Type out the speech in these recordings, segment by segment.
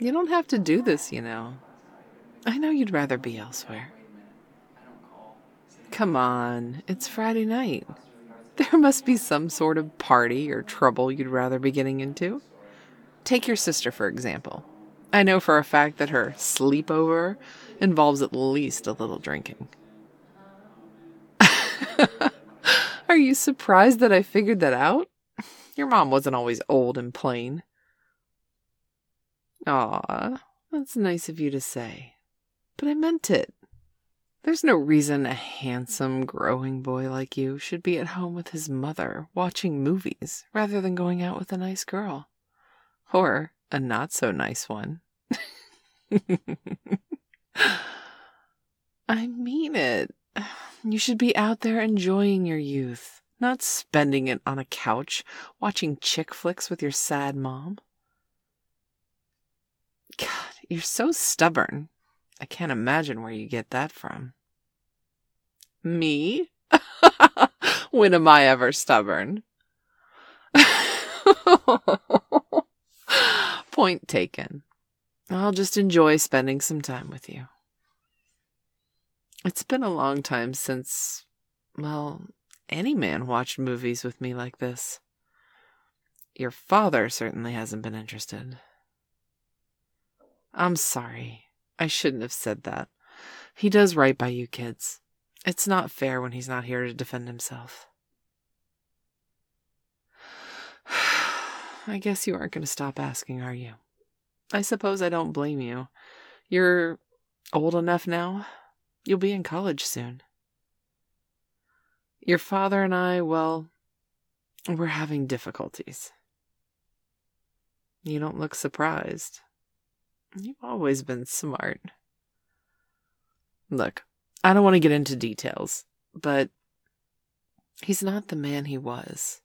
You don't have to do this, you know. I know you'd rather be elsewhere. Come on, it's Friday night. There must be some sort of party or trouble you'd rather be getting into. Take your sister, for example. I know for a fact that her sleepover involves at least a little drinking. Are you surprised that I figured that out? Your mom wasn't always old and plain. Aw, that's nice of you to say. But I meant it. There's no reason a handsome, growing boy like you should be at home with his mother watching movies rather than going out with a nice girl. Or a not-so-nice one. I mean it. You should be out there enjoying your youth, not spending it on a couch watching chick flicks with your sad mom. God, you're so stubborn. I can't imagine where you get that from. Me? When am I ever stubborn? Point taken. I'll just enjoy spending some time with you. It's been a long time since, well, any man watched movies with me like this. Your father certainly hasn't been interested. I'm sorry. I shouldn't have said that. He does right by you kids. It's not fair when he's not here to defend himself. I guess you aren't going to stop asking, are you? I suppose I don't blame you. You're old enough now. You'll be in college soon. Your father and I, well, we're having difficulties. You don't look surprised. You've always been smart. Look, I don't want to get into details, but he's not the man he was.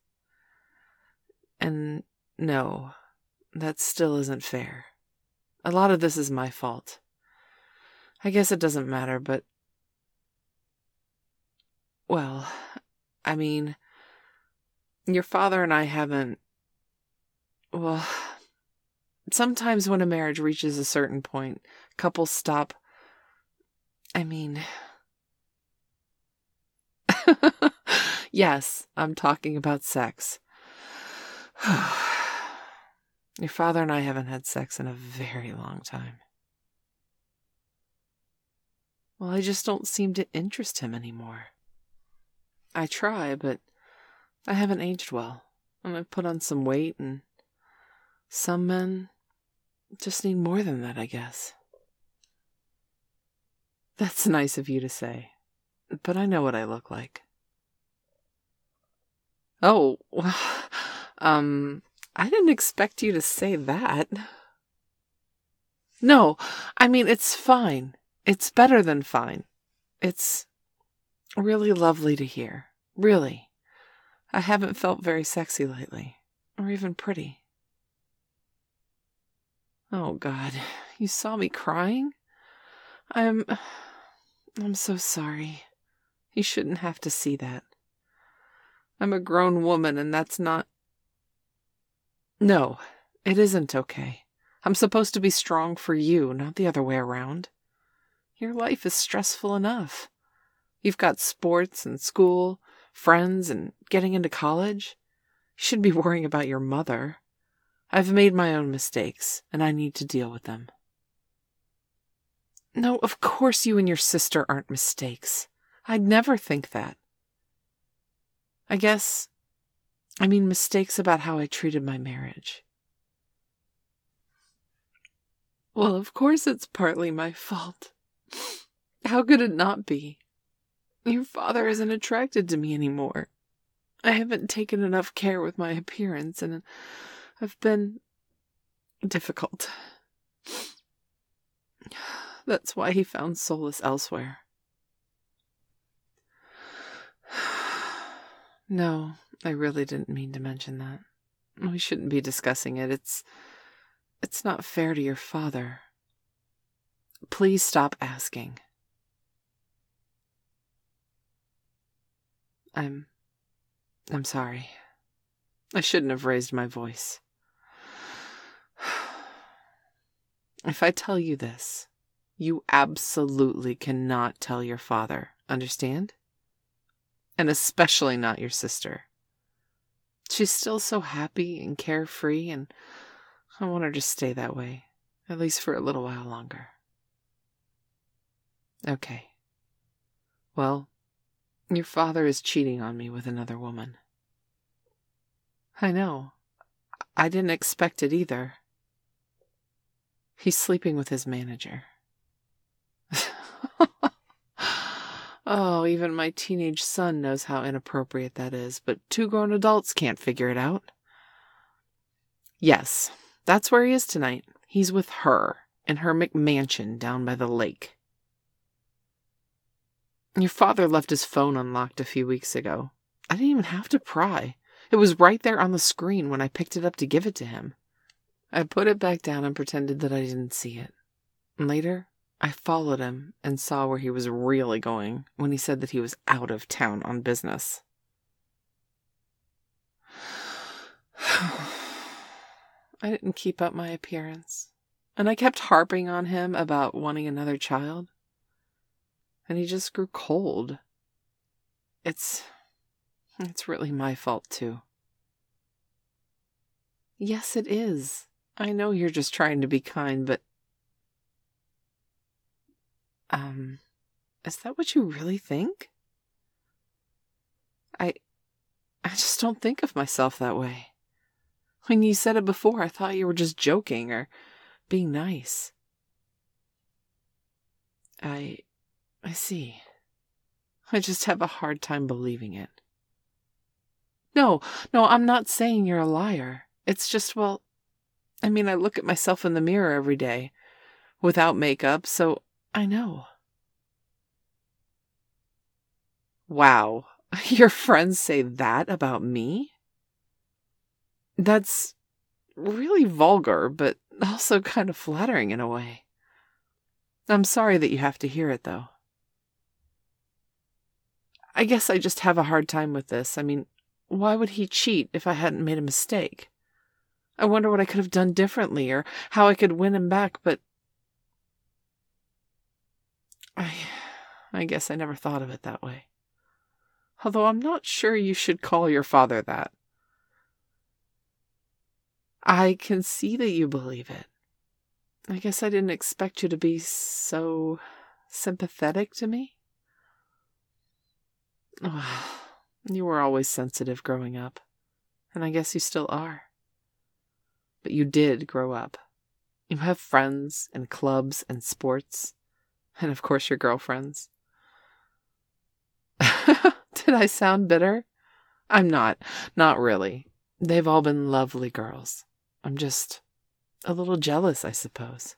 And no, that still isn't fair. A lot of this is my fault. I guess it doesn't matter, but... Well, I mean, your father and I haven't... Well, sometimes when a marriage reaches a certain point, couples stop... I mean... Yes, I'm talking about sex. Your father and I haven't had sex in a very long time. Well, I just don't seem to interest him anymore. I try, but I haven't aged well, and I've put on some weight, and some men just need more than that, I guess. That's nice of you to say, but I know what I look like. Oh, well, I didn't expect you to say that. No, I mean, it's fine. It's better than fine. It's really lovely to hear. Really. I haven't felt very sexy lately. Or even pretty. Oh, God. You saw me crying? I'm so sorry. You shouldn't have to see that. I'm a grown woman, and that's not... No, it isn't okay. I'm supposed to be strong for you, not the other way around. Your life is stressful enough. You've got sports and school, friends, and getting into college. You shouldn't be worrying about your mother. I've made my own mistakes, and I need to deal with them. No, of course you and your sister aren't mistakes. I'd never think that. I mean mistakes about how I treated my marriage. Well, of course it's partly my fault. How could it not be? Your father isn't attracted to me anymore. I haven't taken enough care with my appearance, and I've been difficult. That's why he found solace elsewhere. No, I really didn't mean to mention that. We shouldn't be discussing it. It's not fair to your father. Please stop asking. I'm sorry. I shouldn't have raised my voice. If I tell you this, you absolutely cannot tell your father, understand? And especially not your sister. She's still so happy and carefree, and I want her to stay that way, at least for a little while longer. Okay. Well, your father is cheating on me with another woman. I know. I didn't expect it either. He's sleeping with his manager. Oh, even my teenage son knows how inappropriate that is, but 2 grown adults can't figure it out. Yes, that's where he is tonight. He's with her in her McMansion down by the lake. Your father left his phone unlocked a few weeks ago. I didn't even have to pry. It was right there on the screen when I picked it up to give it to him. I put it back down and pretended that I didn't see it. Later, I followed him and saw where he was really going when he said that he was out of town on business. I didn't keep up my appearance, and I kept harping on him about wanting another child, and he just grew cold. It's really my fault, too. Yes, it is. I know you're just trying to be kind, but... is that what you really think? I just don't think of myself that way. When you said it before, I thought you were just joking or being nice. I see. I just have a hard time believing it. No, I'm not saying you're a liar. It's just, well, I mean, I look at myself in the mirror every day, without makeup, so I know. Wow, your friends say that about me? That's really vulgar, but also kind of flattering in a way. I'm sorry that you have to hear it, though. I guess I just have a hard time with this. I mean, why would he cheat if I hadn't made a mistake? I wonder what I could have done differently or how I could win him back, but I guess I never thought of it that way. Although I'm not sure you should call your father that. I can see that you believe it. I guess I didn't expect you to be so sympathetic to me. You were always sensitive growing up, and I guess you still are. But you did grow up. You have friends and clubs and sports, and of course your girlfriends. Did I sound bitter? I'm not really. They've all been lovely girls. I'm just a little jealous, I suppose.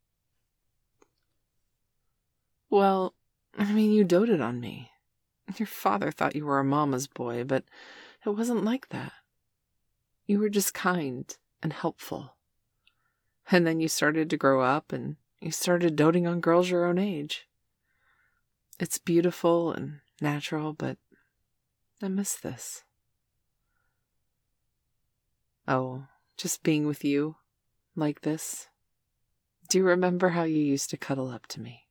Well, I mean, you doted on me. Your father thought you were a mama's boy, but it wasn't like that. You were just kind and helpful. And then you started to grow up and you started doting on girls your own age. It's beautiful and natural, but I miss this. Oh, just being with you, like this. Do you remember how you used to cuddle up to me?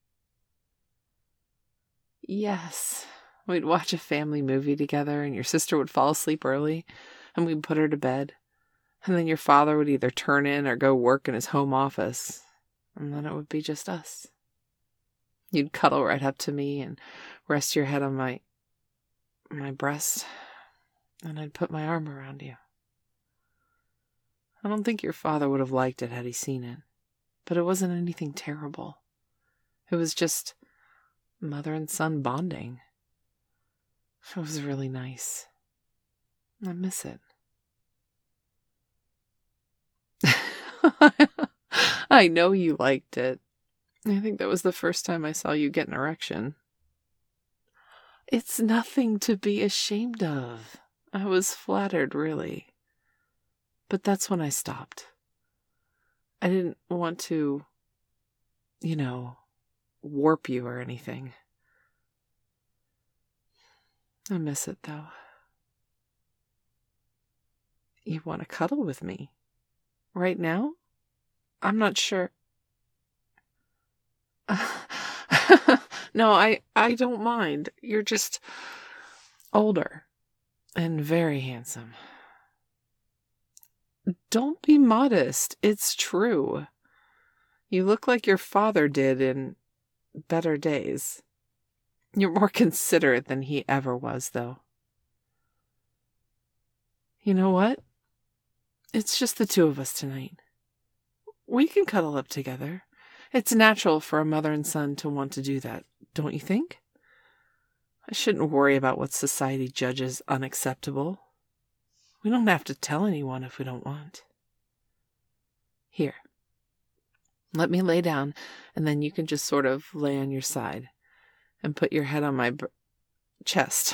Yes. We'd watch a family movie together and your sister would fall asleep early and we'd put her to bed. And then your father would either turn in or go work in his home office. And then it would be just us. You'd cuddle right up to me and rest your head on my breast. And I'd put my arm around you. I don't think your father would have liked it had he seen it. But it wasn't anything terrible. It was just mother and son bonding. It was really nice. I miss it. I know you liked it. I think that was the first time I saw you get an erection. It's nothing to be ashamed of. I was flattered, really. But that's when I stopped. I didn't want to, warp you or anything. I miss it, though. You want to cuddle with me? Right now? I'm not sure. No, I don't mind. You're just older and very handsome. Don't be modest. It's true. You look like your father did in better days. You're more considerate than he ever was, though. You know what? It's just the two of us tonight. We can cuddle up together. It's natural for a mother and son to want to do that, don't you think? I shouldn't worry about what society judges unacceptable. We don't have to tell anyone if we don't want. Here. Let me lay down, and then you can just sort of lay on your side and put your head on my chest.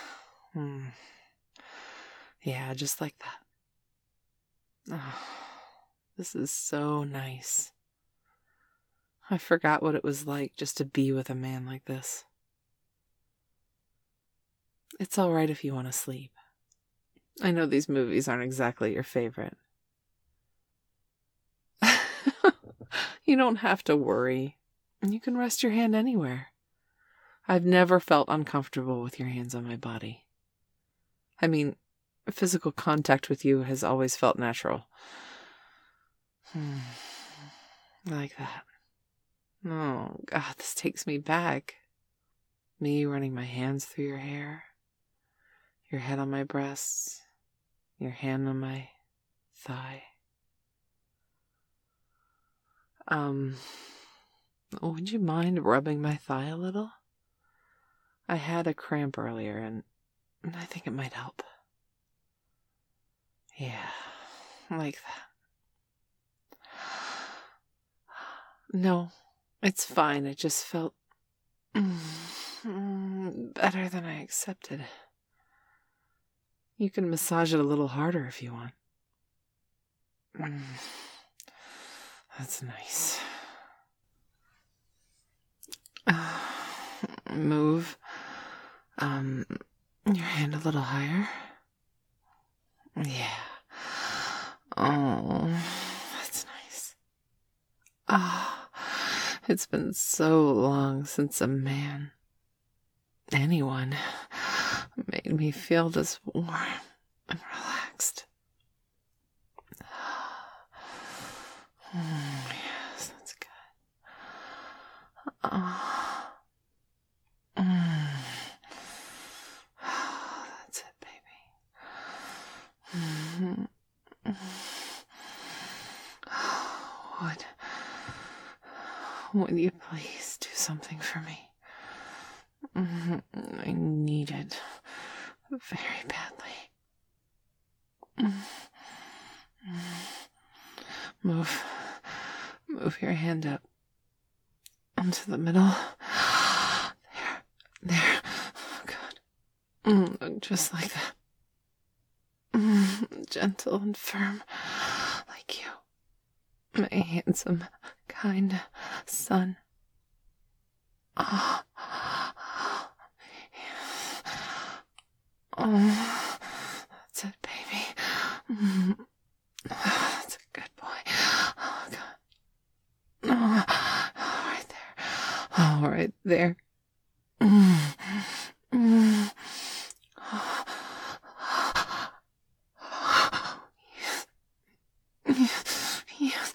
Yeah, just like that. Oh, this is so nice. I forgot what it was like just to be with a man like this. It's all right if you want to sleep. I know these movies aren't exactly your favorite. You don't have to worry. You can rest your hand anywhere. I've never felt uncomfortable with your hands on my body. I mean, physical contact with you has always felt natural. Like that. Oh, God, this takes me back. Me running my hands through your hair, your head on my breasts, your hand on my thigh. Would you mind rubbing my thigh a little? I had a cramp earlier, and I think it might help. Yeah, like that. No, it's fine. It just felt better than I accepted. You can massage it a little harder if you want. That's nice. Move your hand a little higher. Yeah. Oh, that's nice. It's been so long since a man, anyone, made me feel this warm and relaxed. Yes, that's good. That's it, baby. Would you please do something for me? I need it very badly. Move your hand up onto the middle. There. Oh, God. Just like that. Gentle and firm, like you. My handsome, kind son. Oh, that's it, baby. That's a good boy. Oh, God. Oh, right there. Oh, right there. Yes.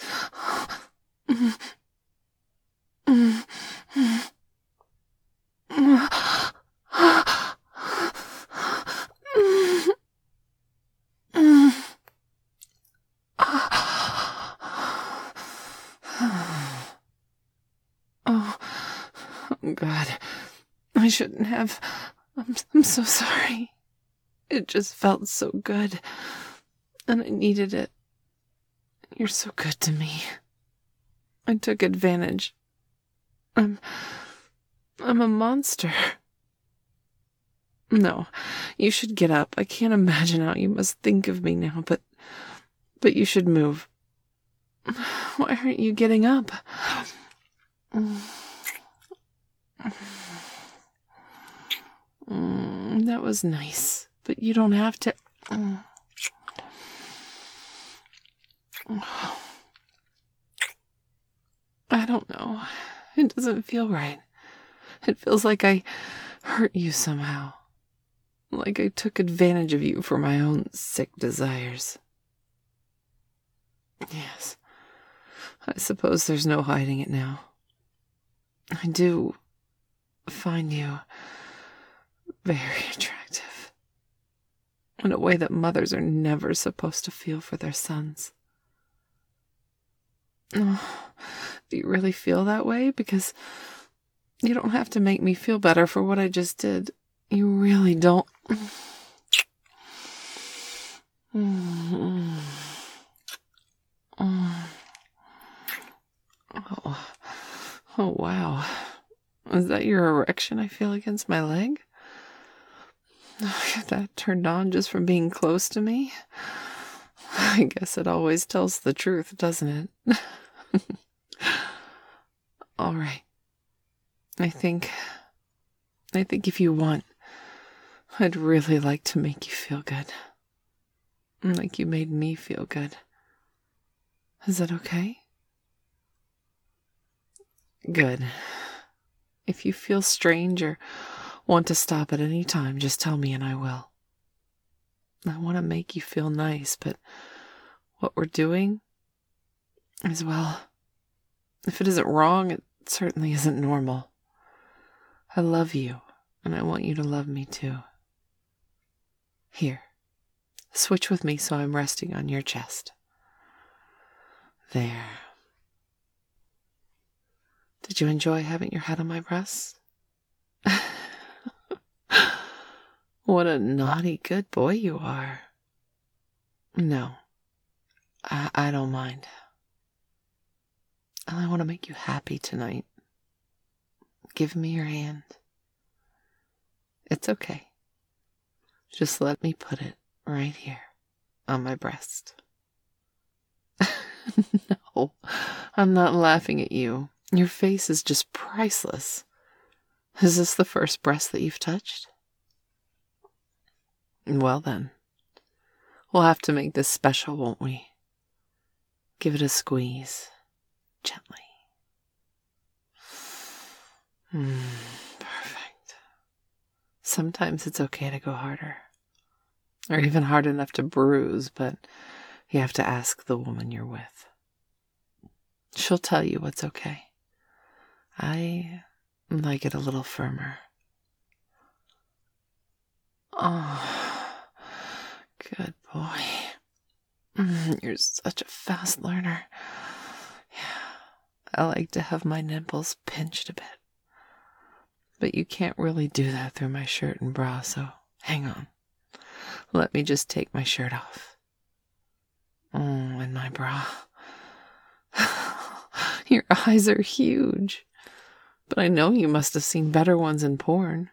Oh, God. I shouldn't have. I'm so sorry. It just felt so good. And I needed it. You're so good to me. I took advantage. I'm a monster. No, you should get up. I can't imagine how you must think of me now, but you should move. Why aren't you getting up? That was nice, but you don't have to. I don't know. It doesn't feel right. It feels like I hurt you somehow. Like I took advantage of you for my own sick desires. Yes, I suppose there's no hiding it now. I do find you very attractive. In a way that mothers are never supposed to feel for their sons. Oh, do you really feel that way? Because you don't have to make me feel better for what I just did. You really don't. Oh, oh, wow. Is that your erection I feel against my leg? I got that turned on just from being close to me. I guess it always tells the truth, doesn't it? All right. I think if you want, I'd really like to make you feel good. Like you made me feel good. Is that okay? Good. If you feel strange or want to stop at any time, just tell me and I will. I want to make you feel nice, but what we're doing is, well, if it isn't wrong, it certainly isn't normal. I love you, and I want you to love me too. Here, switch with me so I'm resting on your chest. There. Did you enjoy having your head on my breast? What a naughty, good boy you are. No, I don't mind. I want to make you happy tonight. Give me your hand. It's okay. Just let me put it right here on my breast. No, I'm not laughing at you. Your face is just priceless. Is this the first breast that you've touched? Well then, we'll have to make this special, won't we? Give it a squeeze, gently. Perfect. Sometimes it's okay to go harder, or even hard enough to bruise, but you have to ask the woman you're with. She'll tell you what's okay. I like it a little firmer. Oh, good boy. You're such a fast learner. Yeah, I like to have my nipples pinched a bit. But you can't really do that through my shirt and bra, so hang on. Let me just take my shirt off. Oh, and my bra. Your eyes are huge. But I know you must have seen better ones in porn.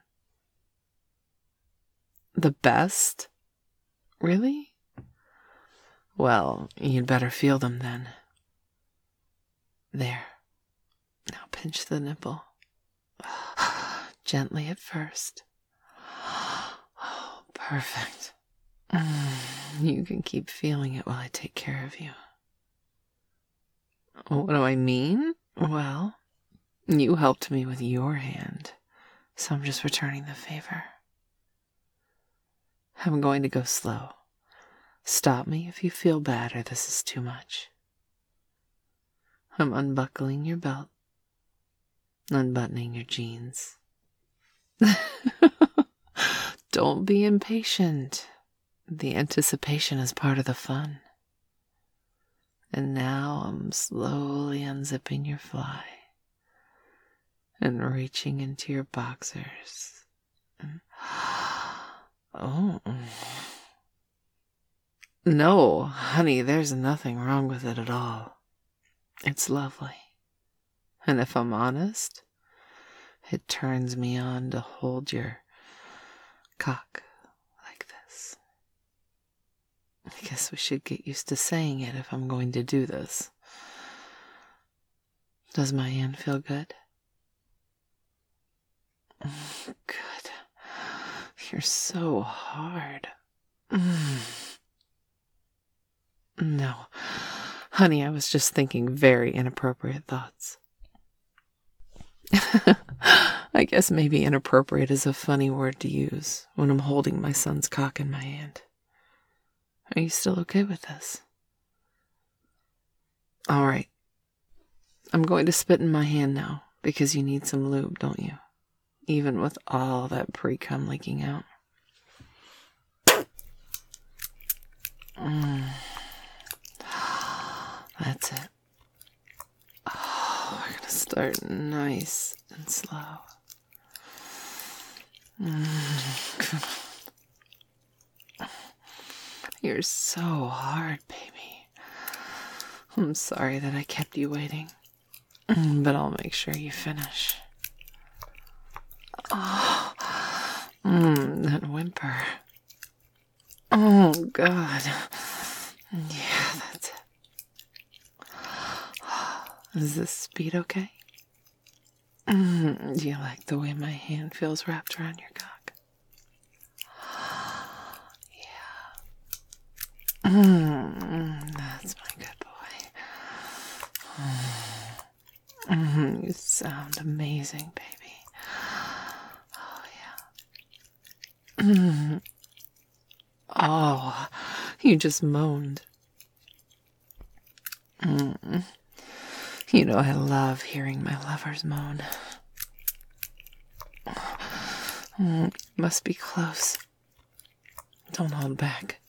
The best? Really? Well, you'd better feel them then. There. Now pinch the nipple. Gently at first. Oh, perfect. You can keep feeling it while I take care of you. What do I mean? Well, you helped me with your hand, so I'm just returning the favor. I'm going to go slow. Stop me if you feel bad or this is too much. I'm unbuckling your belt, unbuttoning your jeans. Don't be impatient. The anticipation is part of the fun. And now I'm slowly unzipping your fly and reaching into your boxers. Oh. No, honey, there's nothing wrong with it at all. It's lovely. And if I'm honest, it turns me on to hold your cock like this. I guess we should get used to saying it if I'm going to do this. Does my hand feel good? Good. You're so hard. No. Honey, I was just thinking very inappropriate thoughts. I guess maybe inappropriate is a funny word to use when I'm holding my son's cock in my hand. Are you still okay with this? All right. I'm going to spit in my hand now because you need some lube, don't you? Even with all that pre-cum leaking out. That's it. Oh, we're going to start nice and slow. You're so hard, baby. I'm sorry that I kept you waiting, but I'll make sure you finish. Oh, that whimper. Oh, God. Yeah, that's it. Is this speed okay? Do you like the way my hand feels wrapped around your cock? Yeah. That's my good boy. You sound amazing, baby. Oh, yeah. Oh, you just moaned. You know I love hearing my lovers moan. Must be close. Don't hold back.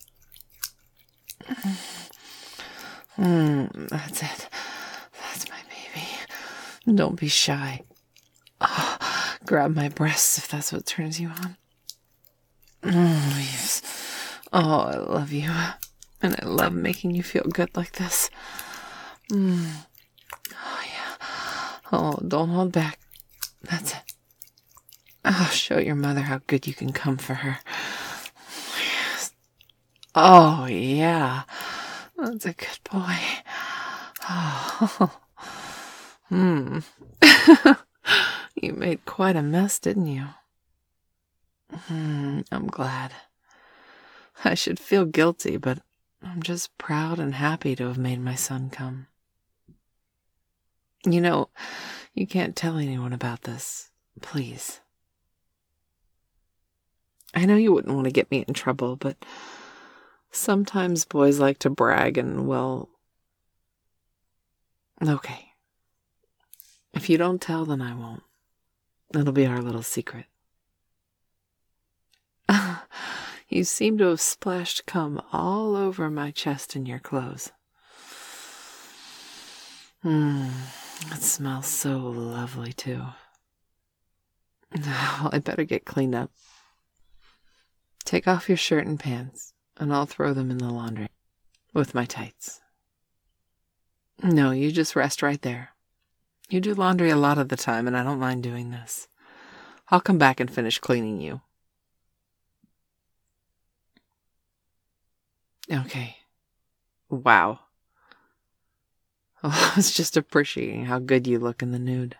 That's it. That's my baby. Don't be shy. Oh, grab my breasts if that's what turns you on. Oh, yes. Oh, I love you. And I love making you feel good like this. Oh, yeah. Oh, don't hold back. That's it. Oh, show your mother how good you can come for her. Yes. Oh, yeah. That's a good boy. Oh. You made quite a mess, didn't you? I'm glad. I should feel guilty, but I'm just proud and happy to have made my son come. You know, you can't tell anyone about this. Please. I know you wouldn't want to get me in trouble, but sometimes boys like to brag and, well... Okay. If you don't tell, then I won't. It'll be our little secret. You seem to have splashed cum all over my chest and your clothes. It smells so lovely, too. Well, I better get cleaned up. Take off your shirt and pants, and I'll throw them in the laundry. With my tights. No, you just rest right there. You do laundry a lot of the time, and I don't mind doing this. I'll come back and finish cleaning you. Okay. Wow. Oh, I was just appreciating how good you look in the nude.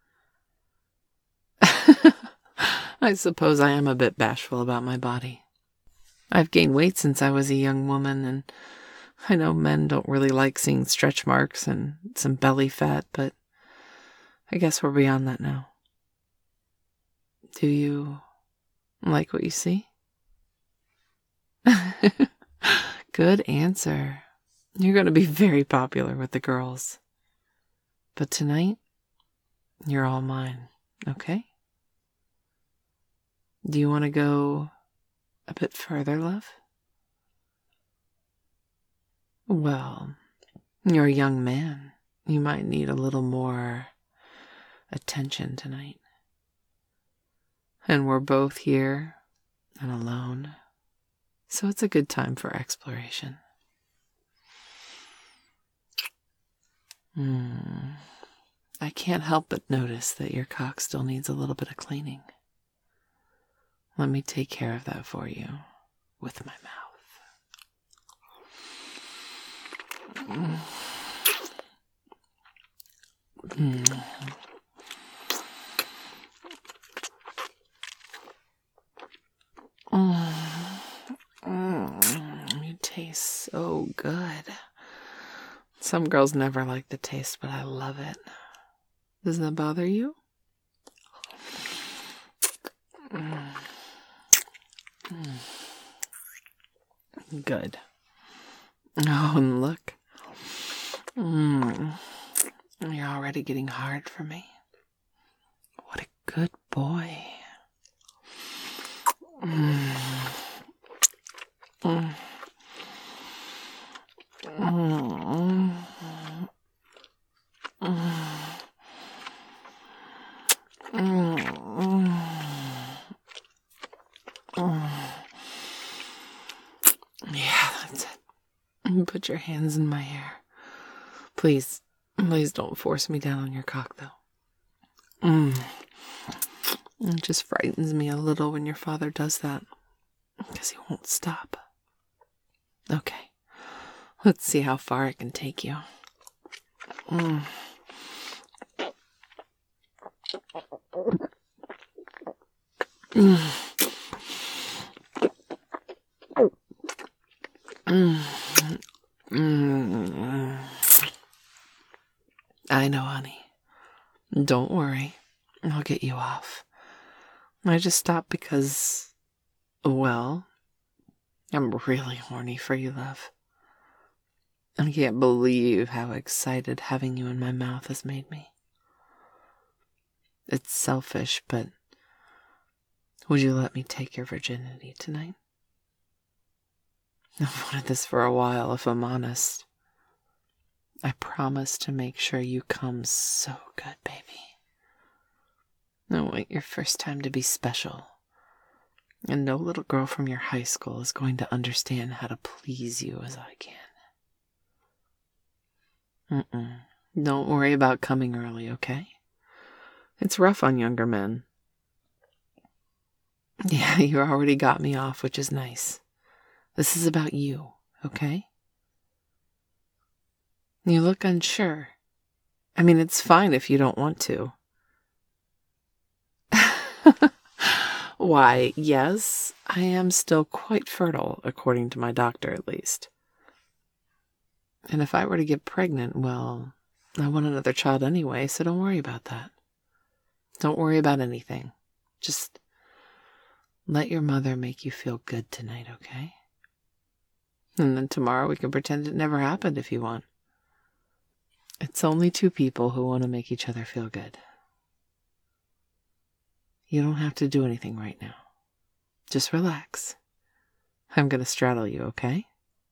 I suppose I am a bit bashful about my body. I've gained weight since I was a young woman, and I know men don't really like seeing stretch marks and some belly fat, but I guess we're beyond that now. Do you like what you see? Good answer. You're going to be very popular with the girls. But tonight, you're all mine, okay? Do you want to go a bit further, love? Well, you're a young man. You might need a little more attention tonight. And we're both here and alone, so it's a good time for exploration. I can't help but notice that your cock still needs a little bit of cleaning. Let me take care of that for you with my mouth. You taste so good. Some girls never like the taste, but I love it. Does that bother you? Good. Oh, and look. You're already getting hard for me. What a good boy. Yeah, that's it. Put your hands in my hair. Please don't force me down on your cock, though. It just frightens me a little when your father does that, because he won't stop. Okay, let's see how far I can take you. I know, honey. Don't worry. I'll get you off. I just stopped because, well, I'm really horny for you, love. I can't believe how excited having you in my mouth has made me. It's selfish, but would you let me take your virginity tonight? I've wanted this for a while, if I'm honest. I promise to make sure you come so good, baby. I want your first time to be special. And no little girl from your high school is going to understand how to please you as I can. Don't worry about coming early, okay? It's rough on younger men. Yeah, you already got me off, which is nice. This is about you, okay? You look unsure. I mean, it's fine if you don't want to. Why, yes, I am still quite fertile, according to my doctor at least. And if I were to get pregnant, well, I want another child anyway, so don't worry about that. Don't worry about anything. Just let your mother make you feel good tonight, okay? And then tomorrow we can pretend it never happened if you want. It's only two people who want to make each other feel good. You don't have to do anything right now. Just relax. I'm going to straddle you, okay?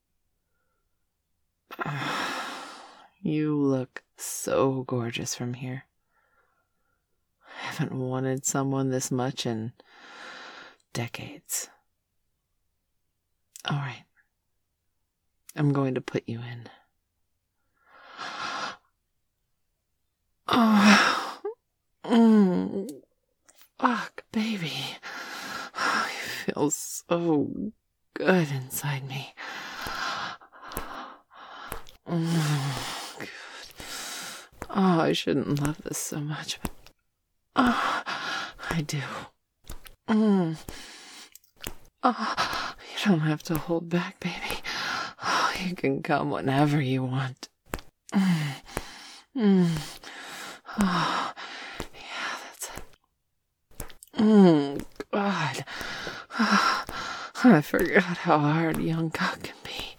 You look so gorgeous from here. I haven't wanted someone this much in decades. All right. I'm going to put you in. Fuck, baby. Oh, you feel so good inside me. Good. Oh, I shouldn't love this so much, but I do. You don't have to hold back, baby. You can come whenever you want. Yeah, that's it. God. I forgot how hard young cock can be.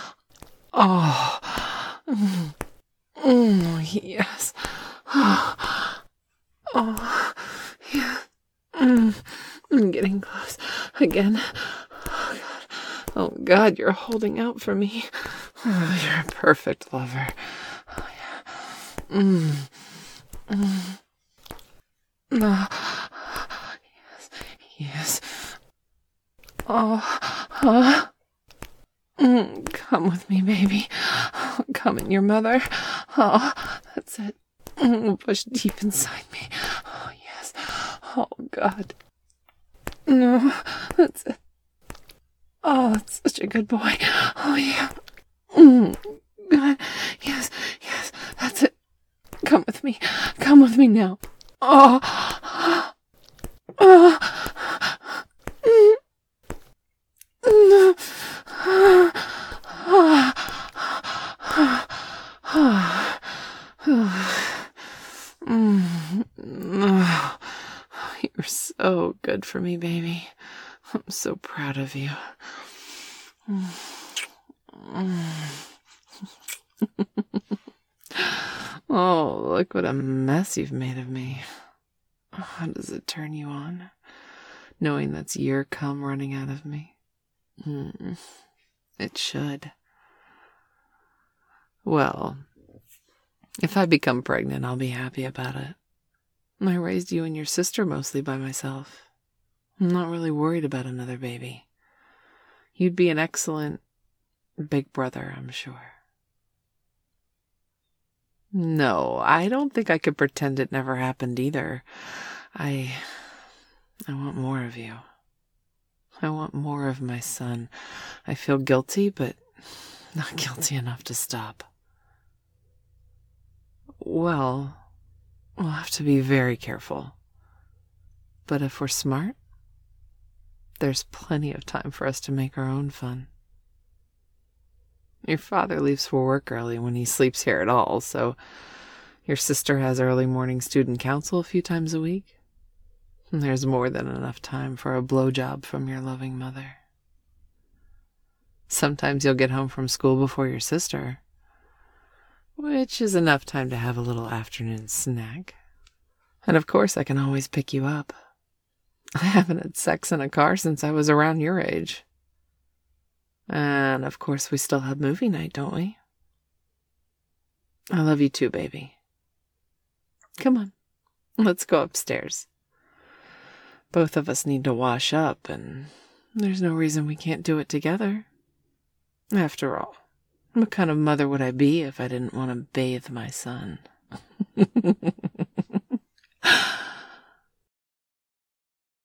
Yes. Yeah. I'm getting close again. Oh, God, you're holding out for me. Oh, you're a perfect lover. Oh, yeah. Yes. Come with me, baby. Come in your mother. Oh, that's it. Push deep inside me. Oh, yes. Oh, God. No, that's it. Oh, that's such a good boy. Oh, yeah. God. Yes, that's it. Come with me. Come with me now. You're so good for me, baby. I'm so proud of you. Oh, look what a mess you've made of me. How does it turn you on, knowing that's your cum running out of me? It should. Well, if I become pregnant, I'll be happy about it. I raised you and your sister mostly by myself. I'm not really worried about another baby. You'd be an excellent big brother, I'm sure. No, I don't think I could pretend it never happened either. I want more of you. I want more of my son. I feel guilty, but not guilty enough to stop. Well, we'll have to be very careful. But if we're smart, there's plenty of time for us to make our own fun. Your father leaves for work early when he sleeps here at all, so your sister has early morning student council a few times a week. And there's more than enough time for a blowjob from your loving mother. Sometimes you'll get home from school before your sister, which is enough time to have a little afternoon snack. And of course, I can always pick you up. I haven't had sex in a car since I was around your age. And of course, we still have movie night, don't we? I love you too, baby. Come on, let's go upstairs. Both of us need to wash up, and there's no reason we can't do it together. After all, what kind of mother would I be if I didn't want to bathe my son?